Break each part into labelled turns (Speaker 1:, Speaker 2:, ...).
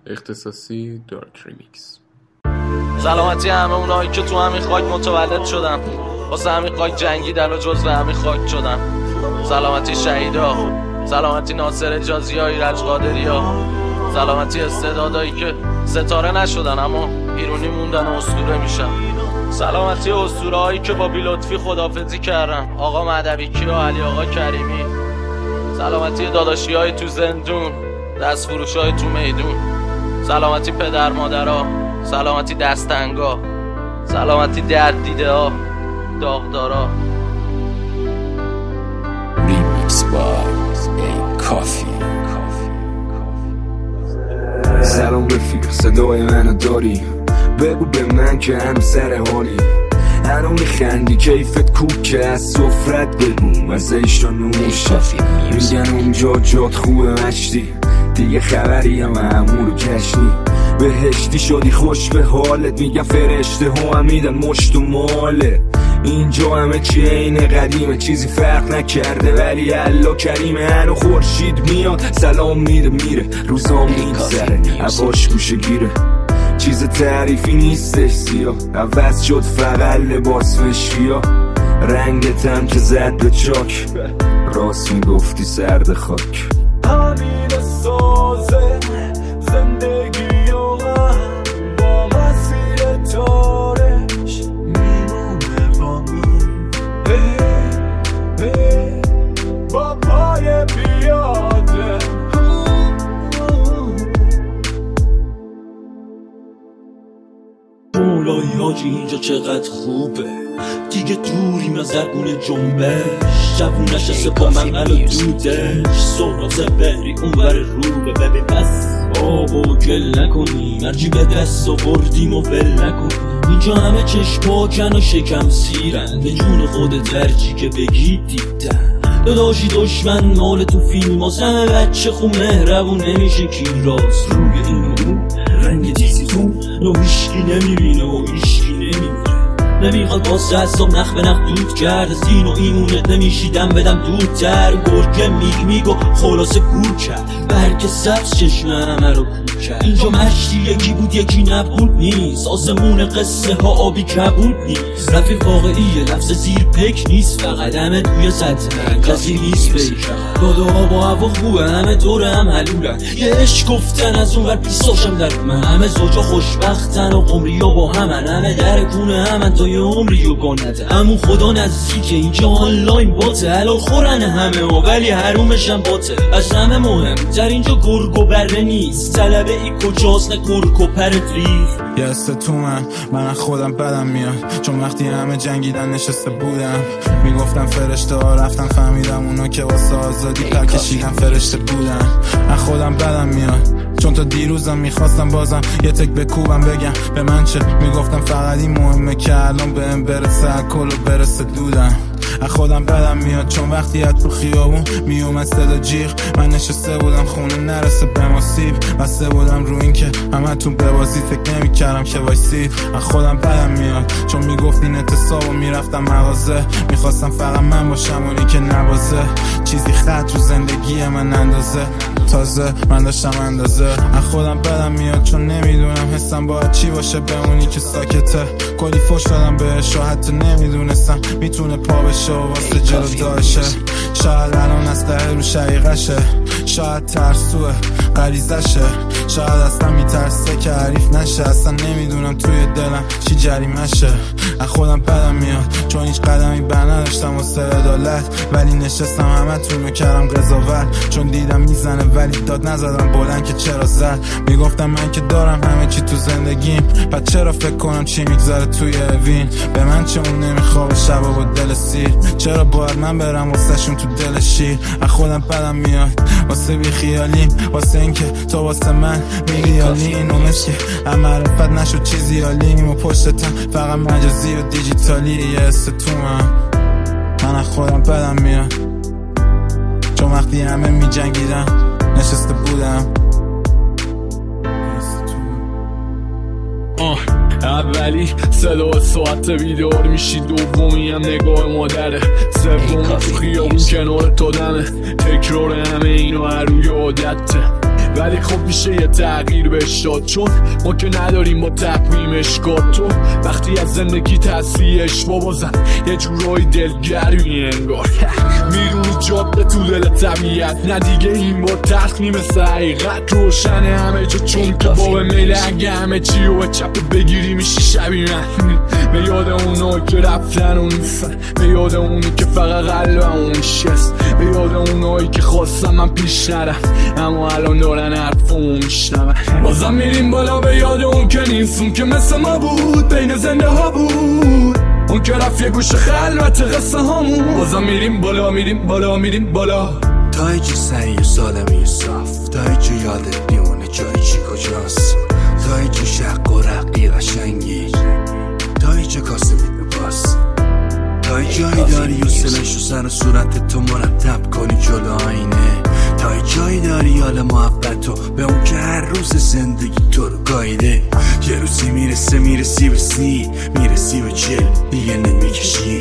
Speaker 1: اختصاصی دارک ریمیکس.
Speaker 2: سلامتی همه اونایی که تو همین خاک متولد شدن، واسه همین خاک جنگیدن و جزو همین خاک شدن. سلامتی شهیدا، سلامتی ناصر اجازی ها، ایرج قادری ها، سلامتی استعدادایی که ستاره نشدن اما ایرونی موندن و اسطوره میشن. سلامتی اسطوره هایی که با بی‌لطفی خداحافظی کردن، آقا مهدوی و علی آقا کریمی. سلامتی داداشی های تو زندون، دست فروش های تو میدون. سلامتی پدر مادرها، سلامتی دستنگا، سلامتی درد دیده ها، داغدارا.
Speaker 3: ریمیکس بای کافی.
Speaker 4: سلام رفیق، صدای منو داری؟ بگو به من که هم سر حالی. هنو میخندی کیفت کوک که از سفرت بگو مزهش رو نوشه. میگن اونجا جات خوبه مشتی، دیگه خبری هم همون رو کشنی. بهشتی شدی خوش به حالت، میگن فرشته ها هم میدن مشت و مالت. اینجا همه چی اینه قدیمه، چیزی فرق نکرده ولی الله کریمه. هنو خورشید میاد سلام میده میره، روزا میگذره عباش گوشه گیره. چیز تعریفی نیستش سیاه، عوض شد فقط لباس مشکیا. رنگتم که زد به چاک، راست میگفتی سرد خاک.
Speaker 5: همین سازه زندگی و من با مسیر تارش میمونه با من. با پای پیاده مولایی حاجی اینجا چقدر خوبه، دیگه دوریم از درگونه جنبش. جوون نشسته با من قلو دودش، سراغ بری اونور روبه. ببین بس آبا گل نکنیم، هرچی به دست آوردیم و ول نکنیم. اینجا همه چشم پاکن و شکم سیرن، به جون خودت هرچی که بگی دیدن. داداشی دشمن مال تو فیلم هاست، همه بچه خوب مهربون نمیشه کی راست. روی این و اون رنگ تیزی خون رو هیشکی نمیبینه و هیشکی نمیبینه. نمیخواد واسه حساب نخ به نخ دود کرد، از دین و ایمونت نمیشیدم بدم دودتر. گرگه میگ و خلاصه گور کرد، برگ سبز چشم همه رو کور کرد. اینجا مشتی یکی بود یکی نبود نیست، آسمون قصه ها آبی کبود نیست. رفیق واقعیه لفظ زیر پک نیست، فقط همه توی سطح من کسی نیست بیش. داده ها با هوا خوبه، همه دور هم حلولن. یه عشق گفتن از اون ور پیساشم در من. همه زوجا خوشبختن و قمری ها با همن، همه در کونه همن تا یه عمری و گانده. همون خدا نزدیکه اینجا آنلاین باته، حلال خورن همه ها ولی حرومشم باته. از همه مهم در اینجا گرگ و بره نیست، طلبه ای کجاست نه گرگ و پرت ریخت.
Speaker 6: یه است تو من خودم بدم میاد، چون وقتی همه جنگیدن نشسته بودم. میگفتم فرشته ها رفتن، فهمیدم اونا که واسه آزادی پر کشیدن فرشته بودن. من خودم بدم میاد، چون تا دیروزم میخواستم بازم یه تک بکوبم بگم به من چه. میگفتم فقط این مهمه که الان بهم برسه الکل و برسه دودم. از خودم بدم میاد، چون وقتی از تو خیابون میومد صدا جیغ، من نشسته بودم خونه نرسه به ما سیب. بسته بودم رو این که همه تو ببازید، فکر نمی کردم که وایسید. از خودم بدم میاد، چون میگفتین اعتصاب و میرفتم مغازه. میخواستم فقط من باشم اونی که نبازه، چیزی خط رو زندگی من اندازه. تازه من داشتم اندازه. از خودم بدم میاد، چون نمیدونم حسم باید چی باشه به اونی که ساکته. کلی فوش دادم بهش و حتی نمیدونستم میتونه پا بشه و واسه جلو داشه. شاید الان از ته رو شقیقشه، شاید ترسوه غریزشه، شاید اصلا میترسه که حریف نشه. اصلا نمیدونم توی دلم چی جریمشه. از خودم بدم میاد، چون هیچ قدمی بر نداشتم واسه عدالت، ولی نشستم همه تونو کردم قضاوت. چون دیدم میزنه ولی داد نزدم بلند که چرا زد. میگفتم من که دارم همه چی تو زندگیم، پس چرا فکر کنم چی میگذره توی اوین. به من چه اون نمیخوابه شبا با دل سیر، چرا باید من برم واسه شون تو دل شیر. از خودم بدم میاد واسه بی خیالیم، واسه این که تو واسه من میلیالین. و مثل که معرفت نشد چیزی عالیم و پشتتم فقط مجازی و دیجیتالی. یه است تو من از خودم بدم میاد، چون وقتی همه می جنگیدن نشسته بودم.
Speaker 1: اولی صدا و ساعت بیدار میشی، دومی هم نگاه مادره، سومی تو خیابون کنار تو دمه. تکرار همه اینو هر روی عادته، ولی خب میشه یه تغییر بهش داد، چون ما که نداریم با تقویمش کار. تو وقتی از زندگی تصفیهش بابازن یه جورایی دلگرمی انگار میرونی جاده تو دل طبیعت، نه دیگه این با تخمی مثل حقیقت روشنه همه جا، چون که با میل اگه همه چی رو به چپ بگیری میشی شبیه من. به یاد اونایی که رفتن و نیستن، به یاد اونی که فقط قلبم اون شست، به یاد اونایی که خواستم من پیش نرم اما الان دارن حرفمو میشنون. بازم میریم بالا به یاد اون که نیست، اون که مثل ما بود بین زنده ها بود، اون که رفت یه گوش خلوت قصه هامون. بازم میریم بالا میریم بالا میریم بالا،
Speaker 7: تا اینجا سعی و سالمی و صاف، تا اینجا یادت بیونه جایی چی کجاست، تا اینجا شق و رقی قشنگی، تا اینجا کاسه میدنباست، تا جایی داری و سلش و سر و صورت تو مرتب کنی جلو آینه، تا جایی داری حال محبت و به اون که هر روز زندگی تو رو گایده. یه روزی میرسی به سی، میرسی به چل دیگه نمیکشی،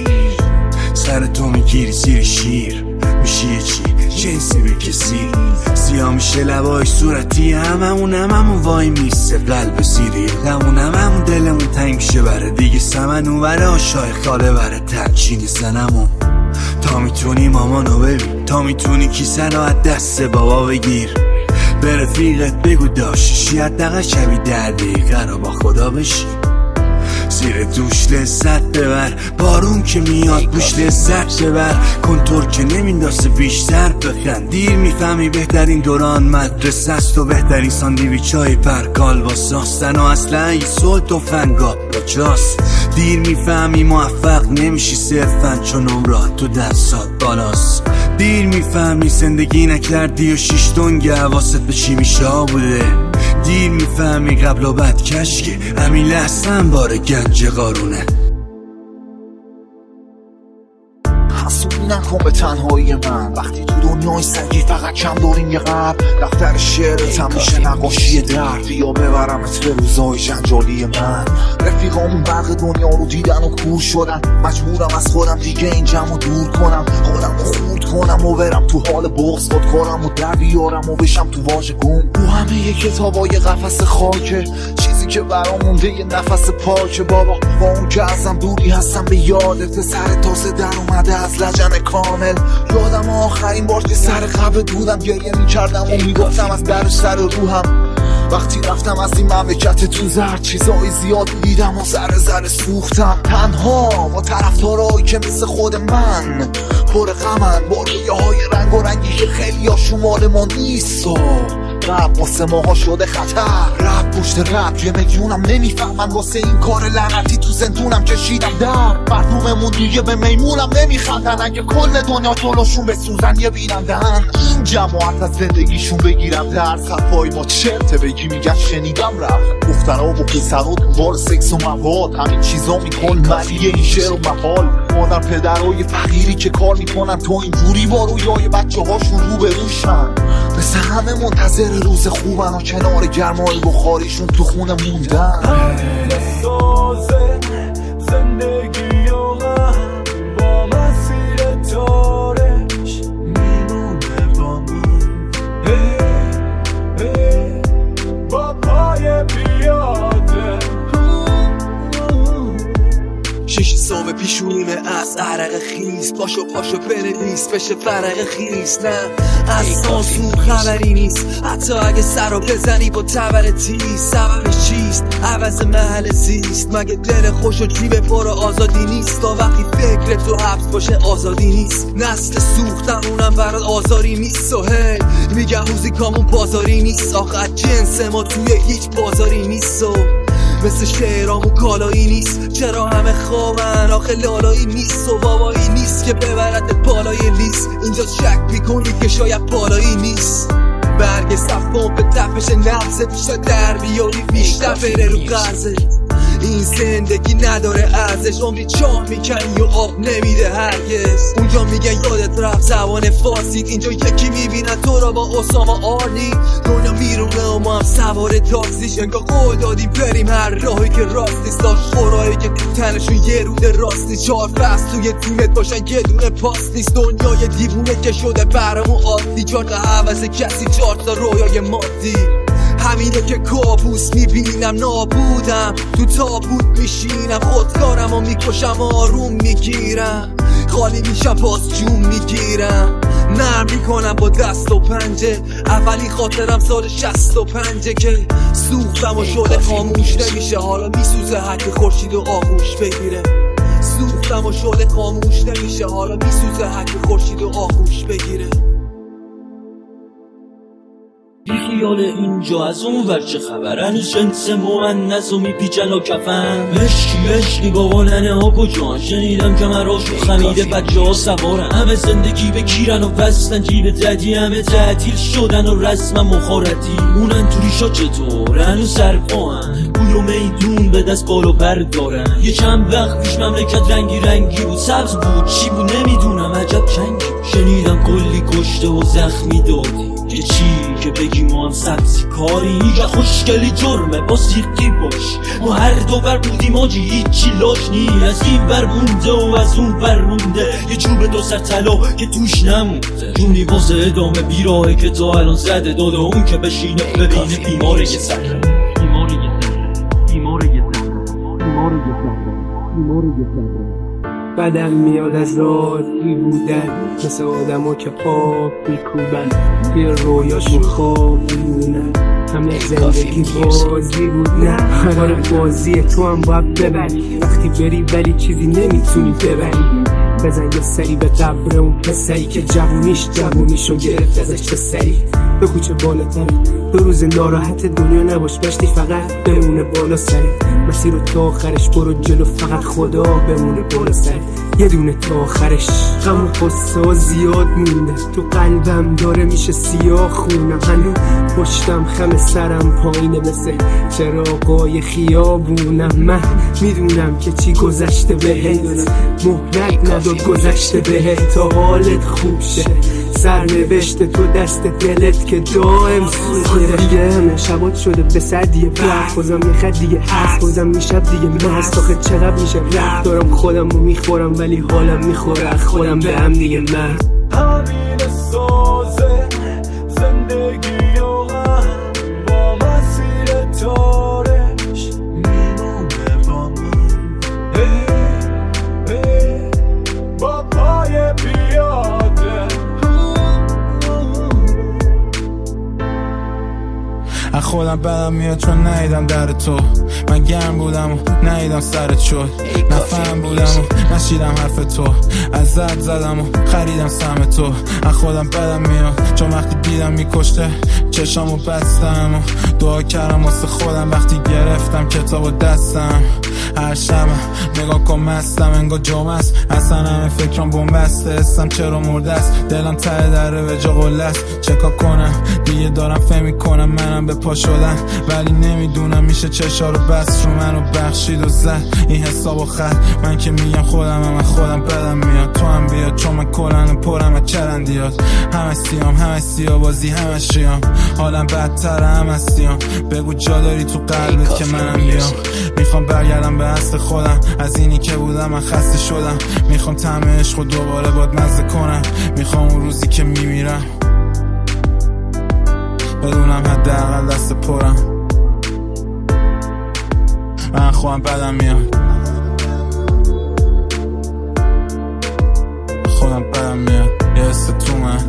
Speaker 7: سر تو میگیری زیر شیر، میشی یه چی جنسی به کسی، سیاه میشه لبای صورتی، هممون وای میسته قلب سیری، هممون دلمون تنگ میشه بره دیگه سمن اون بره آشای خاله بره ترچینی زنمون. تا میتونی مامانو ببین، تا میتونی کیسه رو از دست بابا بگیر، به رفیقت بگو داشتشی حداقل شبی 10 دقیقه رو با خدا بشی، زیر دوش لذت ببر، بارون که میاد بوش لذت ببر، کنتور که نمیندازه بیشتر بخند، دیر میفهمی بهترین دوران مدرسه است و بهترین ساندویچ های پرکال با ساستن و اصلا یه سلط و فنگا با جاست، دیر میفهمی موفق نمیشی صرفا چون عمرات تو دستات بالاست، دیر میفهمی زندگی نکردی و 6 دنگ حواست به چی میشه بوده، دیر میفهمی قبل و بعد کشکه همین لحظه باره گنج قارونه.
Speaker 8: حسودی نکن به تنهایی من، وقتی تو دنیای سنگی فقط کم داریم یه قبل، دفتر شعرت هم میشه نقاشی درد، یا ببرمت به روزای جنجالی من. رفیقامون برق دنیا رو دیدن و کور شدن، مجبورم از خودم دیگه این جمع دور کنم، حالم رو خورد کنم و برم تو حال بغض خود کنم و در بیارم و بشم تو واژه گم. رو همه یه کتابای قفس خاکه، چیزی که برام مونده یه نفس پاکه بابا، با اون که ازم دوری هستم به یادت، سر تازه در اومده از لجن کامل، یادم آخرین بار که سر قبر بودم گریه میکردم و میگفتم از در سر روحم، وقتی رفتم از این مملکت تو زرد چیزای زیاد دیدم و ذره سوختم، تنها با طرفدارایی که مثل خود من پر غمن، با رویاهای رنگ و رنگی که خیلی ها شمال ما نیست و رب واسه ماها شده خطر، رب پشت رب 1 میلیونم نمیفهمن، واسه این کار لعنتی تو زندونم کشیدم در، مردممون دیگه به میمونم نمیخندن، اگه کل دنیا جلوشون بسوزن یه بینندن، این جماعت از زندگیشون بگیرم در صفای ما چرته بگی میگن شنیدم رفت، گفتن و پسر و دوبار سکس و مواد، همین چیزا میکن ملیه این شعر و مقال، مادر پدرای فقیری که کار میکنن تو اینجوری با رویای بچه هاشون رو به روشن، مثل همه منتظر روز خوبن و کنار گرمای بخاریشون تو خونه موندن.
Speaker 1: زندگی و من با مسیر تارش میمونه با من، با پای پیاده
Speaker 5: 6 صبح پیشونیمه از عرق خیز، پاشو بنویس بشه فرق خیز، نه از سانسور خبری نیست، حتی اگه سر رو بزنی با تبر تیز، سببش چیست؟ عوض محل زیست، مگه دل خوش و جیب پر آزادی نیست، تا وقتی فکر تو حبس باشه آزادی نیست، نسل سوختن اونم برات آزاری نیست، و هی میگم موزیکامون بازاری نیست، آخه جنس ما توی هیچ بازاری نیست، و مثل شعرامون کالایی نیست، چرا همه خوابن آخه لالایی نیست، و بابایی نیست که ببرد بالای لیست، اینجا شک میکنی که شاید بالایی نیست، برگ صفان به تپش نفسه بیشتر در بیاری بیشتر بره رو قرضه،
Speaker 9: این زندگی نداره ارزش، عمری چاه میکنی و آب نمیده هرگز. اونجا میگن یادت رفت زبان فارسیت، اینجا یکی میبینن تو را با اسامه آرنی. دنیا میرونه و ما هم سوار تاکسیش، انگار قول دادیم بریم هر راهی که راست نیست. داشت خورایی که تو تنشون یه روده راستی، 4 فصل توی تیمت باشن یه دونه پاس نیست. دنیای دیوونه که شده برامون عادی، 4 تا عوض کسی 4 تا رویای مادی. همینه که کابوس میبینم، نابودم تو تابوت میشینم، خودکارم و میکشم آروم میگیرم، خالی میشم باز جون میگیرم، نرم میکنم با دست و پنجه. اولی خاطرم سال 65 که سوختم و شده خاموش نمیشه، حالا میسوزه هرکی خورشید و آغوش بگیره. سوختم و شده خاموش نمیشه، حالا میسوزه هرکی خورشید و آغوش بگیره.
Speaker 5: بیخیال اینجا از اون ور چه خبر، هنوز جنس مؤنث و میپیچن و کفن. عشقی بابا ننه ها کجان، شنیدم که مراشو خمیده بچه ها سوارن. همه زندگی بگیرن و وستن جیب ددی، همه تعطیل شدن و رسم مخارتی. اونن تو ریشا چطور هنوز سرپاهن، گوی و میدون به دست بال و پر دارن. یه چند وقت پیش مملکت رنگی بود، سبز بود چی بود نمیدونم، عجب چنگی. شنیدم کلی کشته و زخمی دادی، که چی که بگی ما هم سبزی کاری. اینجا خوشگلی جرمه با سیقی باش، ما هر دو بر بودیم آجی هیچی لاش نی. از این بر مونده و از اون بر مونده، یه چوب 2 سر طلا که توش نمونده. جونی واسه ادامه بیراهی که تا الان زده داده، اون که بشینه ببینه بیماره یه سره.
Speaker 10: بدم میاد از راضی بودن، مثل آدم‌ها که خواب میکوبن، توی رویاشون خواب میمونن. همه زندگی بازی بود، نه آره بازی تو هم باید ببری. وقتی بری ولی چیزی نمیتونی ببری. بزن یه سری به قبر اون پسری که جوونیشو گرفت ازش چه سری. به کوچه بالاتر 2 روز ناراحت دنیا نباش، بشتی فقط بمونه بالا سرت. مسیر رو تا آخرش برو جلو، فقط خدا بمونه بالا سرت. یه دونه تا آخرش. غم و قصه زیاد مونده تو قلبم، داره میشه سیاه خونم. هنوز پشتم خم سرم پایینه مثل چراغای خیابونم. من میدونم که چی گذشته بهت، مهلت نداد گذشته بهت تا حالت خوب شه. سرنوشت تو دست دلت که دائم سوخته دیگه. همه شبات شده به سردیه برد، بازم میخد دیگه هست، بازم میشب دیگه مست. آخه چقدر میشه رفت دارم خودم رو میخورم، ولی حالم میخوره خودم به هم دیگه. من
Speaker 1: همین سازه زندگی و غم، با مسیر تارش میمونه با من. با پای پیاده
Speaker 6: از خودم بدم میاد چون ندیدم در تو. من گرم بودم و ندیدم سرت شد، نفهم بودم و نشیدم حرف تو. از زدم و خریدم سهم تو. از خودم بدم میاد چون وقتی دیدم میکشته چشامو بستم و دعا کردم واسه خودم. وقتی گرفتم کتابو دستم، هر شب نگاه کن مستم انگار جمعه است. اصلا همه فکرام بومبسته، اسم چرا مرده است. دلم ته دره به جا قله است. چکا کنم دیگه دارم فهم میکنم منم به پا شدن، ولی نمیدونم میشه چشا رو بست رو منو بخشید و زد این حسابو خد. من که میگم خودم بدم میاد، تو هم بیاد چون من کلن پرم از چرندیات. همه سیاه بازی همه شیام، حالم بدتر همه سیام. بگو جا داری تو قلبت که منم بیام. میخوام برگردم به اصل خودم، از اینی که بودم من خسته شدم. میخوام طعم عشق و دوباره باد مزه کنم. میخوام اون روزی که میمیرم بدونم حداقل دست پرم. من خودم بدم میاد، خودم بدم میاد. یه حس تو من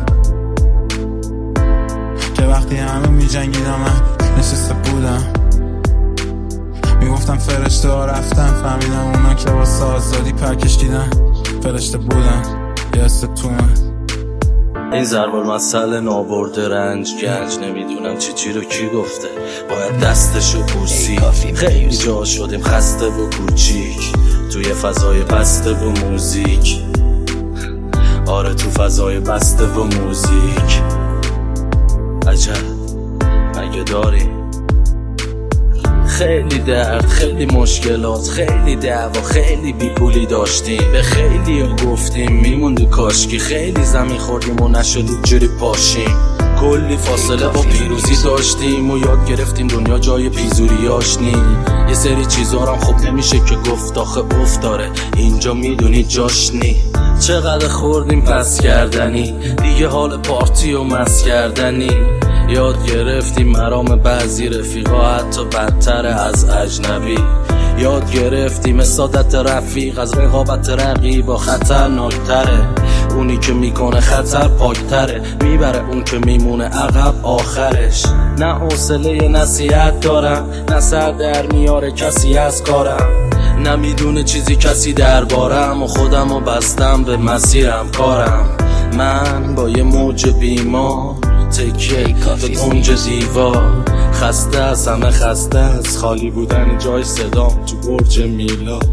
Speaker 6: که وقتی همه میجنگیدم من نشسته بودم، میگفتم فرشته ها رفتن، فهمیدم اونا که واسه آزادی پرکشیدن فرشته بودن. یه حس تو من.
Speaker 2: این ضربال مسئله نابرده رنج گنج، نمیدونم چی رو کی گفته، باید دستشو بوسی. خیلی جا شدیم خسته و کوچیک، توی فضای بسته و موزیک. آره تو فضای بسته و موزیک. عجب مگه داری خیلی درد، خیلی مشکلات، خیلی دعوا، خیلی بیپولی داشتیم. به خیلی گفتیم میموندی کاشکی، خیلی زمین خوردیم و نشدید جوری پاشیم. کلی فاصله با پیروزی داشتیم و یاد گرفتیم دنیا جای پیزوریاش نی. یه سری چیزارم خب نمیشه که گفت آخه افتاره اینجا میدونی جاش نی. چقدر خوردیم پس کردنی، دیگه حال پارتی و مس کردنی. یاد گرفتیم مرام بعضی رفیقا حتی بدتر از اجنبی. یاد گرفتیم سادت رفیق از رقابت رقیبا خطرناکتره. اونی که میکنه خطر پاکتره، میبره اون که میمونه عقب آخرش. نه حوصله نصیحت دارم، نه سر در میاره کسی از کارم، نه میدونه چیزی کسی دربارم و خودمو بستم به مسیرم کارم. من با یه موج بیمار تکیه به کنج دیوار، خسته از همه خسته از خالی بودن جای صدام تو برج میلاد.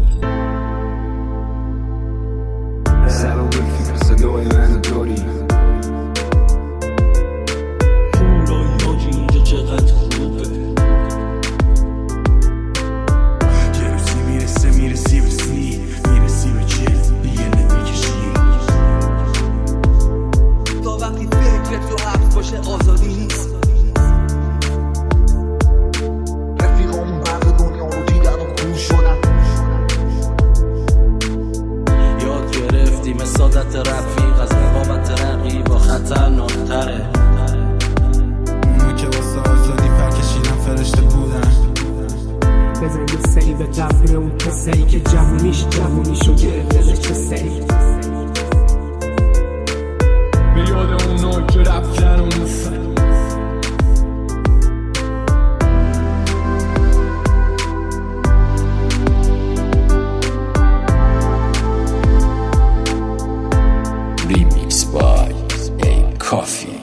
Speaker 4: سلام رفیق صدای منو داری؟
Speaker 5: خورایی آجی اینجا چقدر خوبه.
Speaker 7: یه روزی میرسی به چه دیگه نمیکشی.
Speaker 9: تا وقتی فکرت تو حبس باشه آزادی نیست.
Speaker 8: رفیقامون برق دنیا رو دیدن و کور شدن.
Speaker 2: یاد گرفتیم سادت رفیق از رقابت رقیبا خطرناکتره.
Speaker 6: اونو که واسه آزادی پر کشیدن فرشته بودن.
Speaker 10: بزن یه سری به قبر اون پسری که جوونیشو گرفته چه سری.
Speaker 1: به یاد اونا که رفتن و نیستن.
Speaker 3: Remix by A Coffee.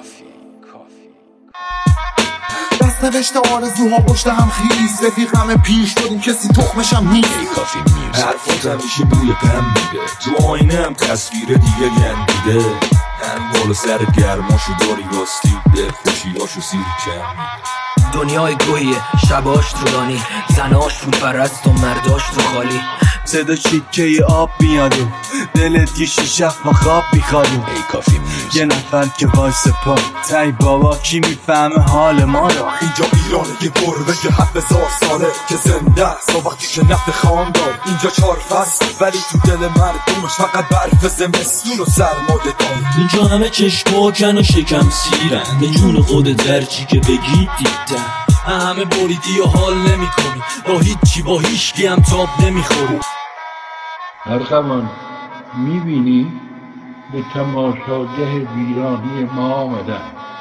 Speaker 8: دست نوشته آرزوها پشت هم خیز، رفیق همه پیر شدیم کسی تخمشم نیست.
Speaker 7: حرفات همیشه بوی غم میده، تو آینه هم تصویر دیگه گندیده. هم بالا سر گرماشو داری راستی، به خوشیاشو سیر کم.
Speaker 11: دنیای گوهیه شباش طولانی، زناش رو پرست و مرداش تو خالی.
Speaker 12: صدا چیکه آب میادو، دلت یه شیشه و خواب میخوادو. یه نفر که وایس پا تای بابا کی میفهمه حال ما رو.
Speaker 7: اینجا ایرانه یه گربه که 7000 ساله که زنده است و وقتی که نفت خام دار. اینجا 4 فصل ولی تو دل مردمش فقط برف زمستون و سرما داره.
Speaker 5: اینجا همه چشم پاکن و شکم سیرن، به جون خودت درچی که بگی دیدن. همه بریدی و حال نمی کنی، با هیچی با هیچکی هم تاب نمیخوری.
Speaker 13: ارغوان میبینی به تماشاگه ویرانی ما آمدن.